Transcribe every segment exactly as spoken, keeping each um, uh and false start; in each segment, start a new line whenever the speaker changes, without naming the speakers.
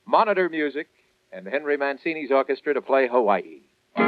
Monitor Music and Henry Mancini's orchestra to play Hawaii.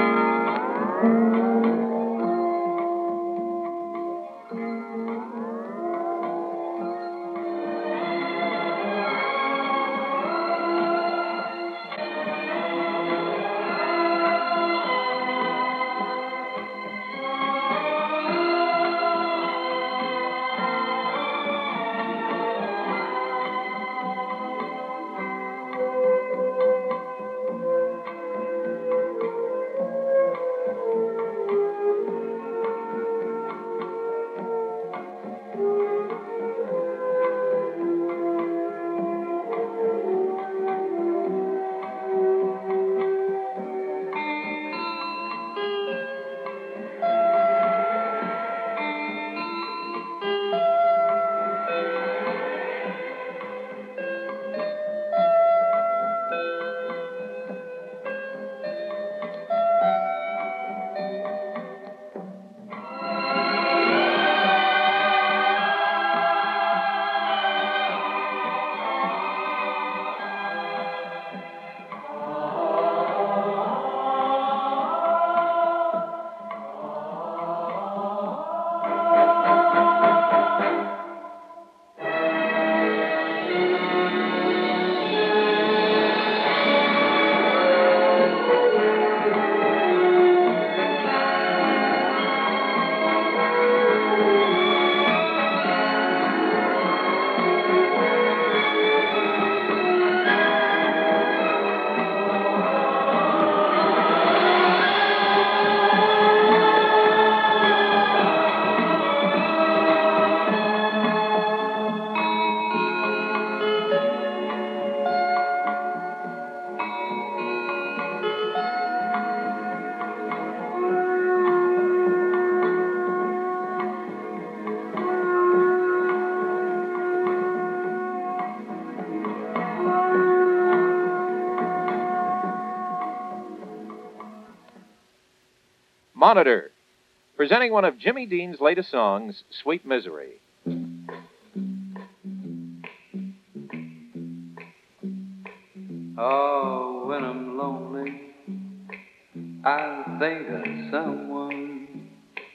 Monitor, presenting one of Jimmy Dean's latest songs, Sweet Misery.
Oh, when I'm lonely, I think of someone,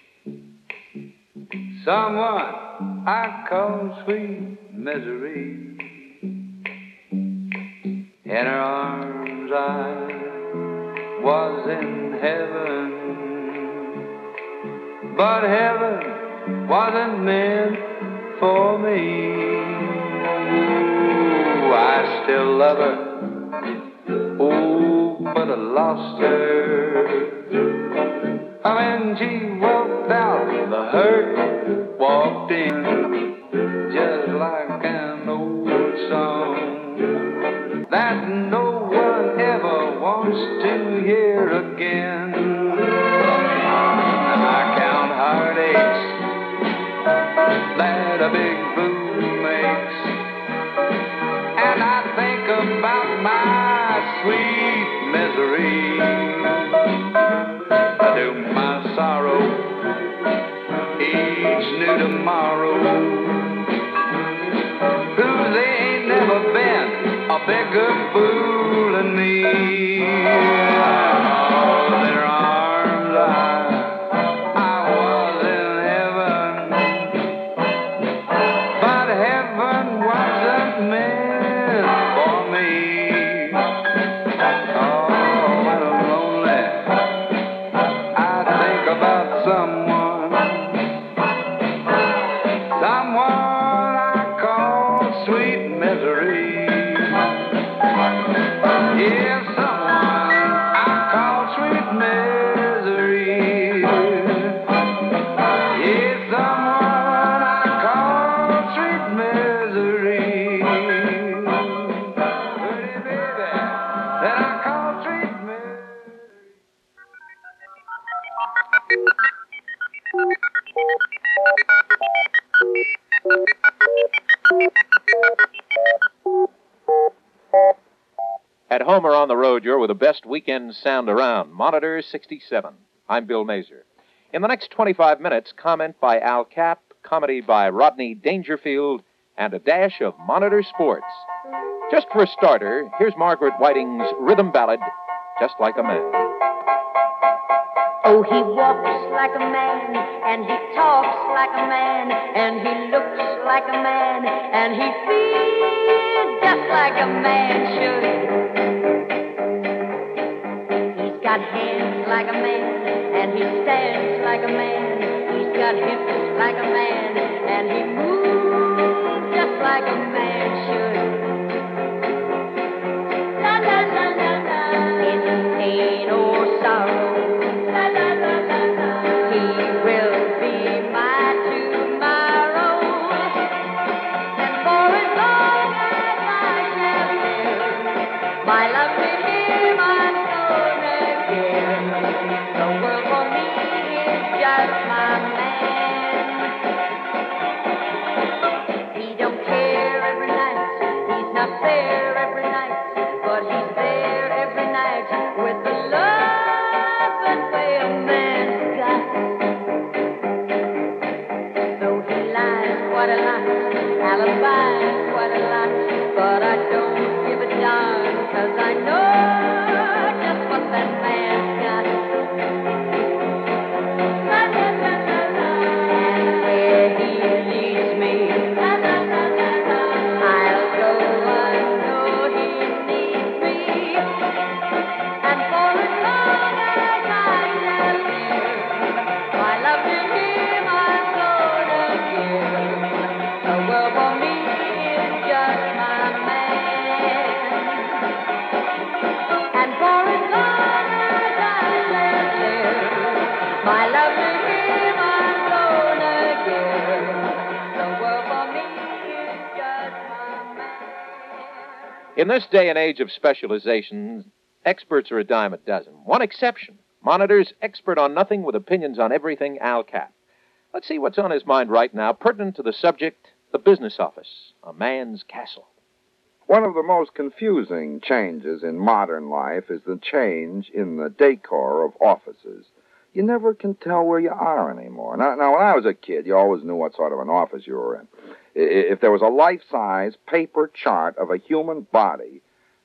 someone I call Sweet Misery. In her arms I was in heaven, but heaven wasn't meant for me. Ooh, I still love her, oh, but I lost her. When she walked out, the hurt walked in, just like an old song that no one ever wants to hear again. I count heartaches that a big fool makes, and I think about my sweet misery. I do my sorrow each new tomorrow. Who they ain't never been a bigger fool than me. Oh, in her arms I, I was in heaven, but heaven wasn't meant for me. Oh, when I'm lonely, I think about someone, someone I call Sweet Misery. Yeah, someone I call Sweet Misery. Yeah, someone I call Sweet Misery. Pretty baby that I call Sweet Misery.
At home or on the road, you're with the best weekend sound around. Monitor sixty-seven. I'm Bill Mazer. In the next twenty-five minutes, comment by Al Capp, comedy by Rodney Dangerfield, and a dash of Monitor Sports. Just for a starter, here's Margaret Whiting's rhythm ballad, Just Like a Man.
Oh, he walks like a man, and he talks like a man, and he looks like a man, and he feels just like a man should. He's got hands like a man, and he stands like a man. He's got hips like a man, and he moves just like a man should. La la la la la. In pain or sorrow, la la la la la. He will be my tomorrow, and for as long as I shall live, my love to him I'm gonna give. The world for me is just my man. He don't care every night, he's not there every night, but he's there every night with the love that way a man's got. Though he lies quite a lot, alibis quite a lot, but I don't give a darn, 'cause I know just what that man's got. La, la, la, la, la. And where he leads me, la, la, la, la, la, I'll go. I know he needs me, and for as long as I shall live, my love to him I'm gonna give. The world for me is just my man, and for as long as I shall live, my love to him I'm gonna give. The world for me is just my man.
In this day and age of specializations, experts are a dime a dozen. One exception, Monitor's expert on nothing with opinions on everything, Al Capp. Let's see what's on his mind right now, pertinent to the subject, the business office, a man's castle.
One of the most confusing changes in modern life is the change in the decor of offices. You never can tell where you are anymore. Now, now, when I was a kid, you always knew what sort of an office you were in. I- If there was a life-size paper chart of a human body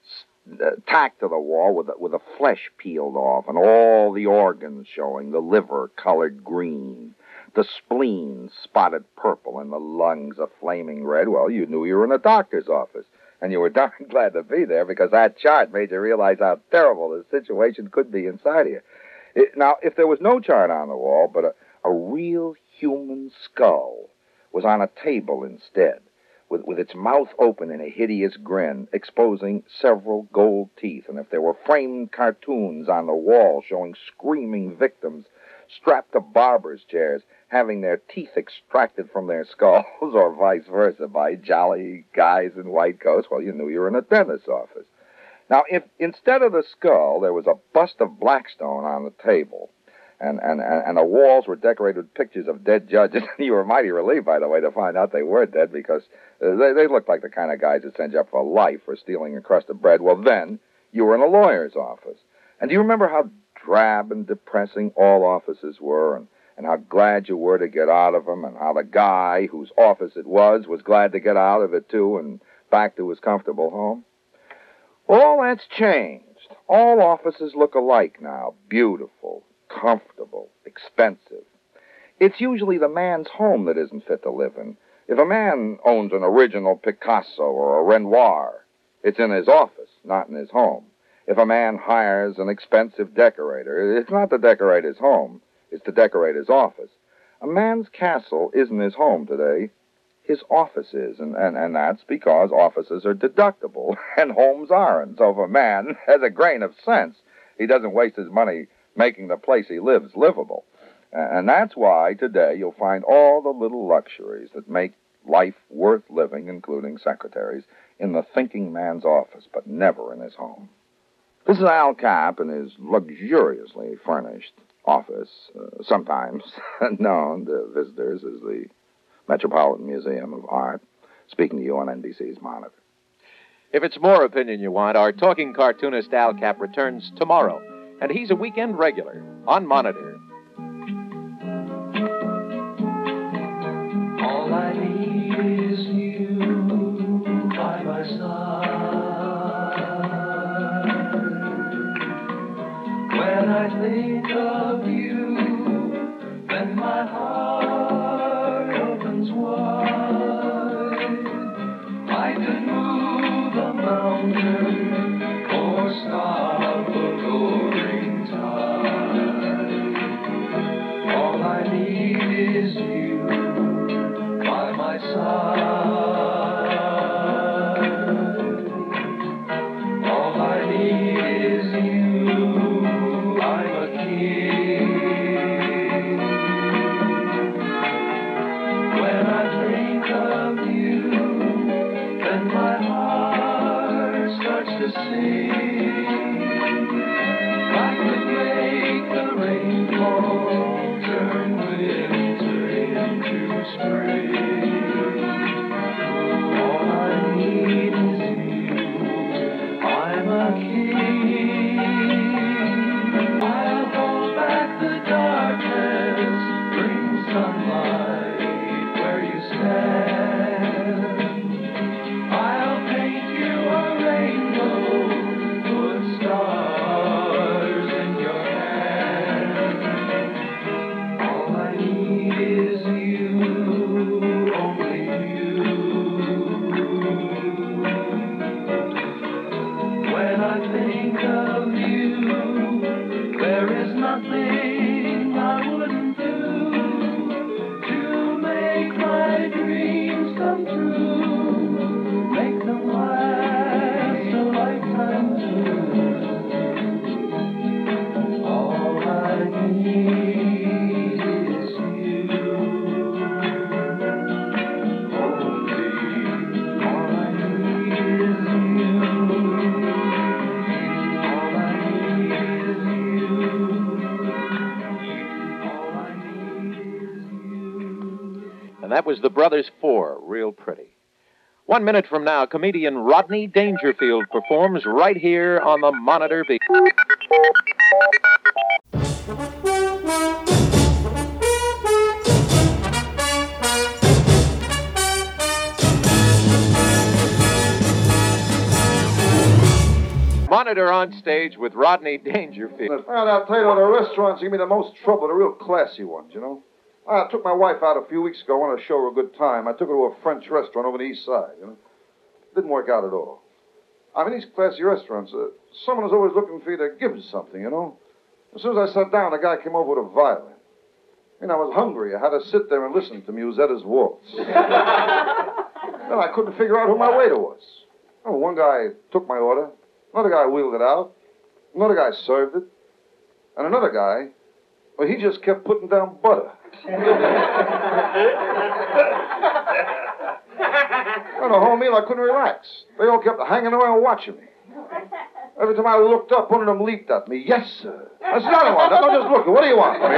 uh, tacked to the wall with the, with the flesh peeled off and all the organs showing, the liver colored green, the spleen spotted purple, and the lungs a flaming red, well, you knew you were in a doctor's office. And you were darn glad to be there because that chart made you realize how terrible the situation could be inside of you. It, now, if there was no chart on the wall, but a, a real human skull was on a table instead, with, with its mouth open in a hideous grin, exposing several gold teeth, and if there were framed cartoons on the wall showing screaming victims strapped to barber's chairs, having their teeth extracted from their skulls, or vice versa, by jolly guys in white coats, well, you knew you were in a dentist's office. Now, if instead of the skull, there was a bust of Blackstone on the table, and, and, and the walls were decorated with pictures of dead judges, you were mighty relieved, by the way, to find out they were dead, because uh, they, they looked like the kind of guys that send you up for life for stealing a crust of bread. Well, then, you were in a lawyer's office. And do you remember how drab and depressing all offices were, and, and how glad you were to get out of them, and how the guy whose office it was was glad to get out of it, too, and back to his comfortable home? Well, all that's changed. All offices look alike now, beautiful, comfortable, expensive. It's usually the man's home that isn't fit to live in. If a man owns an original Picasso or a Renoir, it's in his office, not in his home. If a man hires an expensive decorator, it's not to decorate his home, it's to decorate his office. A man's castle isn't his home today. His office is, and, and, and that's because offices are deductible and homes aren't. So if a man has a grain of sense, he doesn't waste his money making the place he lives livable. And that's why today you'll find all the little luxuries that make life worth living, including secretaries, in the thinking man's office, but never in his home. This is Al Capp in his luxuriously furnished office, uh, sometimes known to visitors as the Metropolitan Museum of Art, speaking to you on N B C's Monitor.
If it's more opinion you want, our talking cartoonist Al Capp returns tomorrow, and he's a weekend regular on Monitor.
All I need is you by my side. I think of you, then my heart opens wide. I could move a mountain or stop a roaring tide. All I need is you by my side. All I need is you. I'm a king. When I think of you, then my heart starts to sing. I could make the rainfall turn winter into spring. All I need is you. I'm a king. I'll hold back the darkness, bring sunlight where you stand. I'll paint you a rainbow, put stars in your hand. All I need is you, only you. When I think of you, there is nothing I wouldn't do to make my dreams come true, make them last a lifetime too. All I need is you. Only all I need is you. All I need is you. All I need is you.
And that was the Brothers Four, Real Pretty. One minute from now, comedian Rodney Dangerfield performs right here on the Monitor Beat. Monitor on stage with Rodney Dangerfield.
Well, I'll tell you, the restaurants give me the most trouble, the real classy ones, you know. I took my wife out a few weeks ago. I wanted to show her a good time. I took her to a French restaurant over the east side, you know. Didn't work out at all. I mean, these classy restaurants, uh, someone is always looking for you to give them something, you know. As soon as I sat down, a guy came over with a violin. I mean, I was hungry. I had to sit there and listen to Musetta's waltz. Then I couldn't figure out who my waiter was. Oh, one guy took my order. Another guy wheeled it out. Another guy served it. And another guy, well, he just kept putting down butter. On the whole meal, I couldn't relax. They all kept hanging around watching me. Every time I looked up, one of them leaped at me. Yes, sir. That's another one. Now, just look. What do you want from me,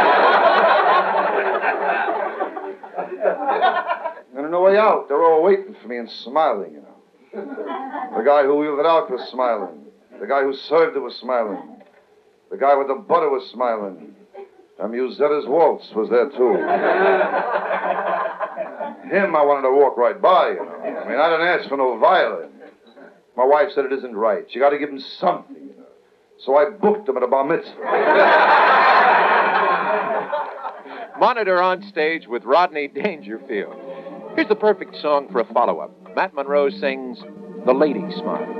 huh? And on the way out, they're all waiting for me and smiling, you know. The guy who wheeled it out was smiling. The guy who served it was smiling. The guy with the butter was smiling. And Musetta's waltz was there, too. Him, I wanted to walk right by, you know. I mean, I didn't ask for no violin. My wife said it isn't right. You got to give him something, you know. So I booked him at a bar mitzvah.
Monitor on stage with Rodney Dangerfield. Here's the perfect song for a follow-up. Matt Monroe sings The Lady Smiles.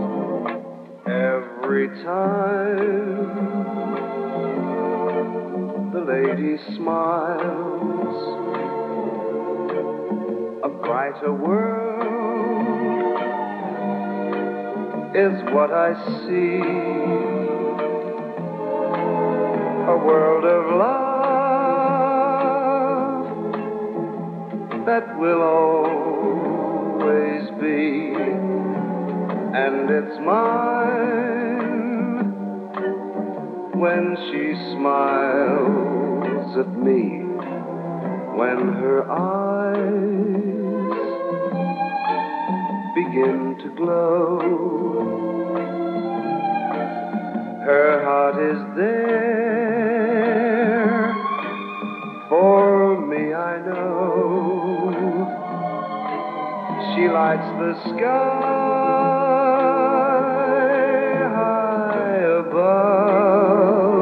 Every time the lady smiles, a brighter world is what I see. A world of love that will always be, and it's mine when she smiles at me, when her eyes begin to glow. Her heart is there for me, I know. She lights the sky high above.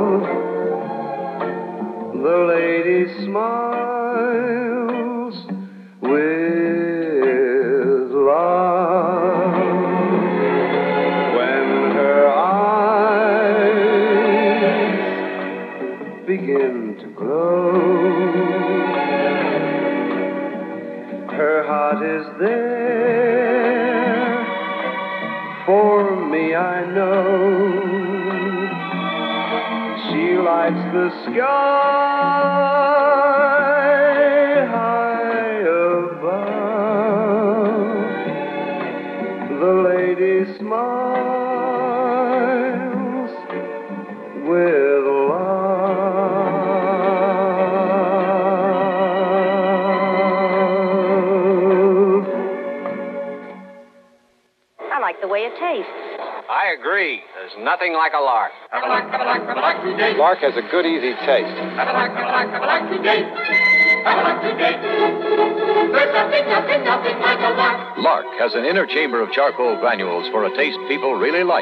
me, I know. She lights the sky high above. The lady smiles with love.
I like the way it tastes.
I agree. There's nothing like a lark.
Lark has a good, easy taste.
Lark has an inner chamber of charcoal granules for a taste people really like.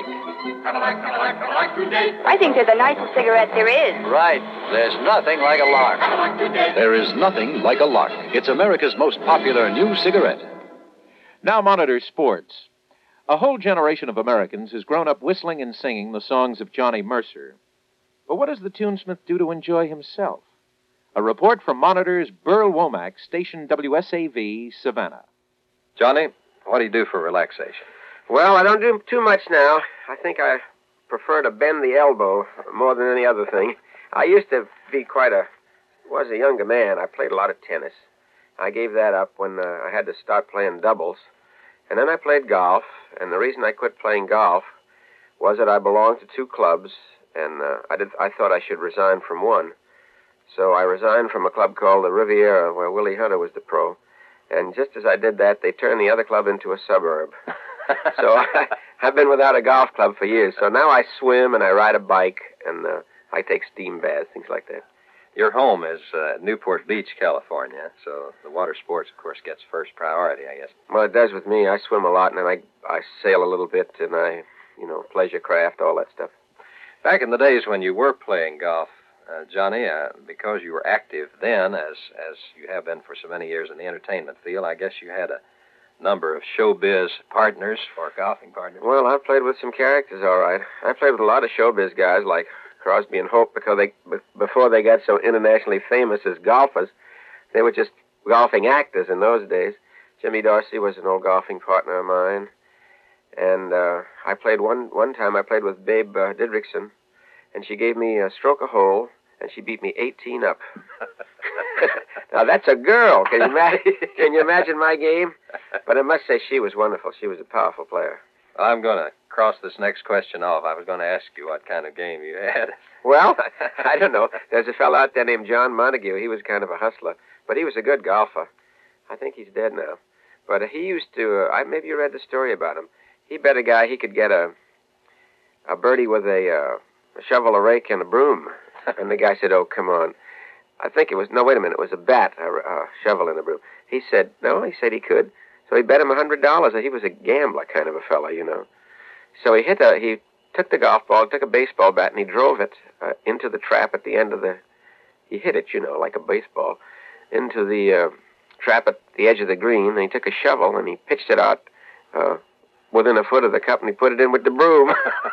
I think they're the nicest cigarettes there is.
Right. There's nothing like a lark.
There is nothing like a Lark. It's America's most popular new cigarette.
Now monitor sports. A whole generation of Americans has grown up whistling and singing the songs of Johnny Mercer. But what does the tunesmith do to enjoy himself? A report from Monitor's Burl Womack, station W S A V, Savannah.
Johnny, what do you do for relaxation?
Well, I don't do too much now. I think I prefer to bend the elbow more than any other thing. I used to be quite a, was a younger man. I played a lot of tennis. I gave that up when uh, I had to start playing doubles. And then I played golf, and the reason I quit playing golf was that I belonged to two clubs, and uh, I did. I thought I should resign from one. So I resigned from a club called the Riviera, where Willie Hunter was the pro. And just as I did that, they turned the other club into a suburb. So I, I've been without a golf club for years. So now I swim, and I ride a bike, and uh, I take steam baths, things like that.
Your home is uh, Newport Beach, California, so the water sports, of course, gets first priority, I guess.
Well, it does with me. I swim a lot, and then I, I sail a little bit, and I, you know, pleasure craft, all that stuff.
Back in the days when you were playing golf, uh, Johnny, uh, because you were active then, as as you have been for so many years in the entertainment field, I guess you had a number of showbiz partners or golfing partners.
Well, I've played with some characters, all right. I played with a lot of showbiz guys like Crosby and Hope, because they before they got so internationally famous as golfers, they were just golfing actors in those days. Jimmy Dorsey was an old golfing partner of mine, and uh, I played one one time. I played with Babe uh, Didrikson, and she gave me a stroke a hole, and she beat me eighteen up. Now that's a girl. Can you imagine? Can you imagine my game? But I must say she was wonderful. She was a powerful player.
I'm going to cross this next question off. I was going to ask you what kind of game you had.
Well, I don't know. There's a fellow out there named John Montague. He was kind of a hustler, but he was a good golfer. I think he's dead now. But he used to, uh, I, maybe you read the story about him. He bet a guy he could get a a birdie with a, uh, a shovel, a rake, and a broom. And the guy said, oh, come on. I think it was, no, wait a minute, it was a bat, a, a shovel, and a broom. He said, no, he said he could. So he bet him one hundred dollars. He was a gambler kind of a fella, you know. So he hit a, he took the golf ball, took a baseball bat, and he drove it uh, into the trap at the end of the, he hit it, you know, like a baseball, into the uh, trap at the edge of the green. And he took a shovel, and he pitched it out uh, within a foot of the cup, and he put it in with the broom.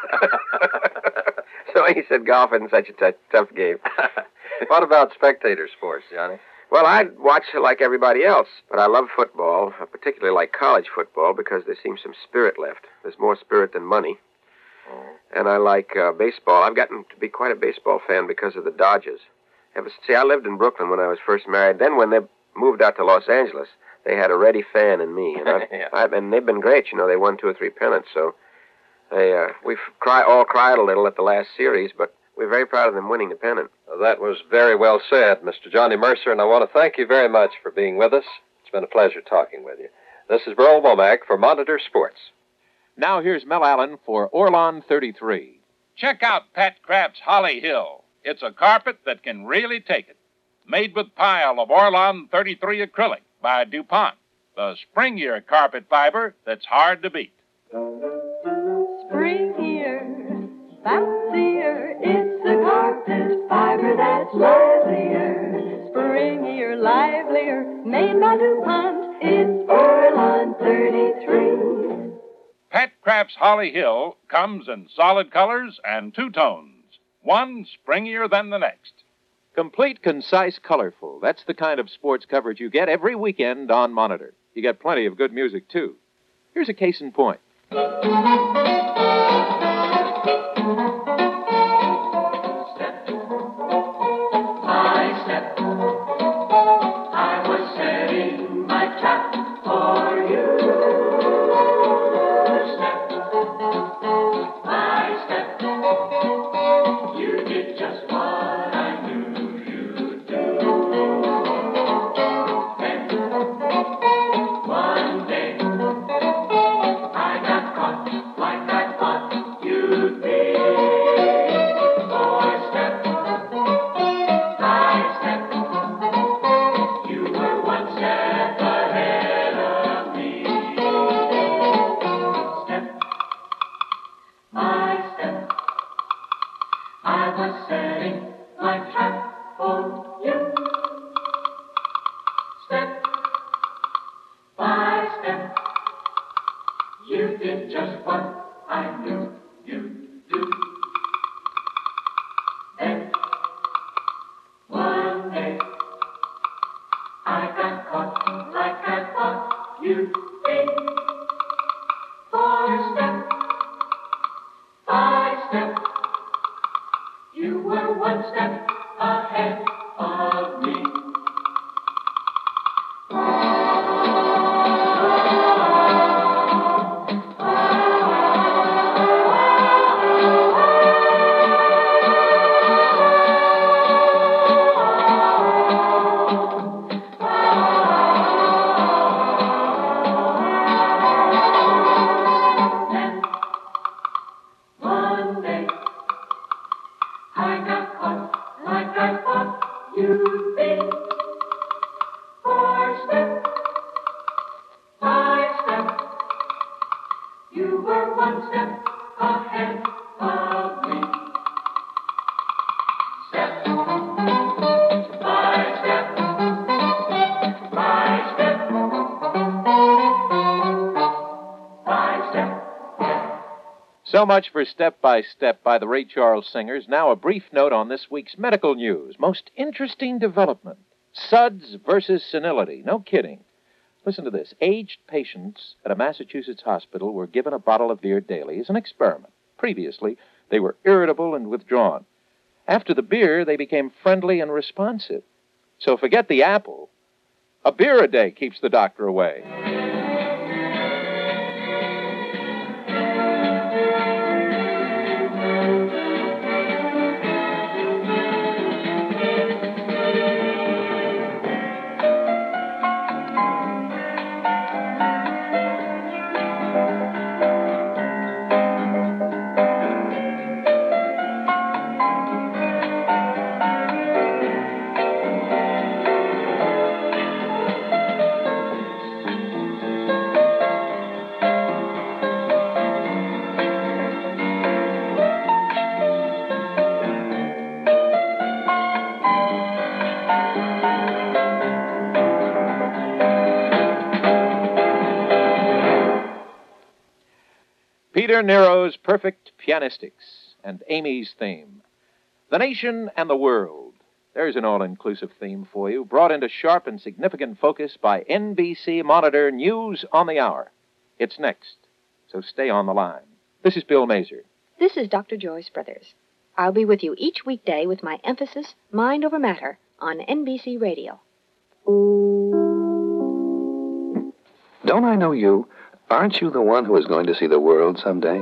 So he said golf isn't such a t- tough game.
What about spectator sports, Johnny?
Well, I watch like everybody else, but I love football, particularly like college football, because there seems some spirit left. There's more spirit than money. Oh. And I like uh, baseball. I've gotten to be quite a baseball fan because of the Dodgers. Ever, see, I lived in Brooklyn when I was first married. Then when they moved out to Los Angeles, they had a ready fan in me. And, I,
yeah.
I, and they've been great. You know, they won two or three pennants. So they, uh, we've cry, all cried a little at the last series, but we're very proud of them winning the pennant.
Well, that was very well said, Mister Johnny Mercer, and I want to thank you very much for being with us. It's been a pleasure talking with you. This is Burl Womack for Monitor Sports.
Now here's Mel Allen for Orlon thirty-three.
Check out Pat Craft's Holly Hill. It's a carpet that can really take it. Made with pile of Orlon thirty-three acrylic by DuPont. The springier carpet fiber that's hard to beat.
Springier, bouncier, it's a carpet fiber that's livelier. Springier, livelier, made by DuPont, it's Orlon thirty-three.
Pat Craft's Holly Hill comes in solid colors and two tones, one springier than the next.
Complete, concise, colorful. That's the kind of sports coverage you get every weekend on Monitor. You get plenty of good music, too. Here's a case in point.
I was setting my trap for you. Step by step, you did just what I knew you'd do. Then, one day, I got caught like I thought you'd be. For step by step, you were one step ahead of me. You'd be four step by step. You were one step ahead of me. Step by step, by step, by step.
So much for Step by Step by the Ray Charles Singers. Now a brief note on this week's medical news. Most interesting development. SUDS versus senility. No kidding. Listen to this. Aged patients at a Massachusetts hospital were given a bottle of beer daily as an experiment. Previously, they were irritable and withdrawn. After the beer, they became friendly and responsive. So forget the apple. A beer a day keeps the doctor away. Peter Nero's Perfect Pianistics and Amy's theme. The Nation and the World. There's an all-inclusive theme for you, brought into sharp and significant focus by N B C Monitor News on the Hour. It's next, so stay on the line. This is Bill Mazer.
This is Doctor Joyce Brothers. I'll be with you each weekday with my emphasis, Mind Over Matter, on N B C Radio.
Don't I know you? Aren't you the one who is going to see the world someday?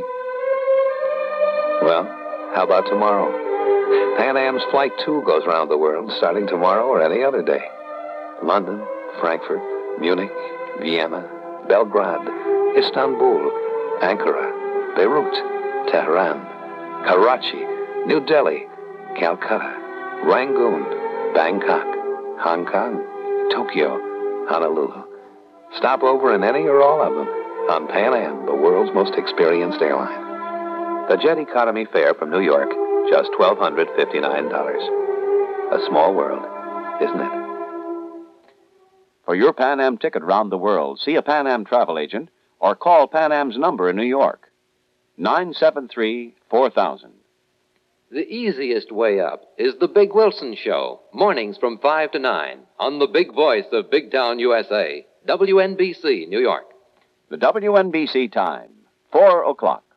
Well, how about tomorrow? Pan Am's Flight two goes around the world starting tomorrow or any other day. London, Frankfurt, Munich, Vienna, Belgrade, Istanbul, Ankara, Beirut, Tehran, Karachi, New Delhi, Calcutta, Rangoon, Bangkok, Hong Kong, Tokyo, Honolulu. Stop over in any or all of them on Pan Am, the world's most experienced airline. The jet economy fare from New York, just one thousand two hundred fifty-nine dollars. A small world, isn't it?
For your Pan Am ticket around the world, see a Pan Am travel agent or call Pan Am's number in New York, nine seven three, four thousand.
The easiest way up is The Big Wilson Show, mornings from five to nine, on the big voice of Big Town U S A, W N B C, New York.
The W N B C time, four o'clock.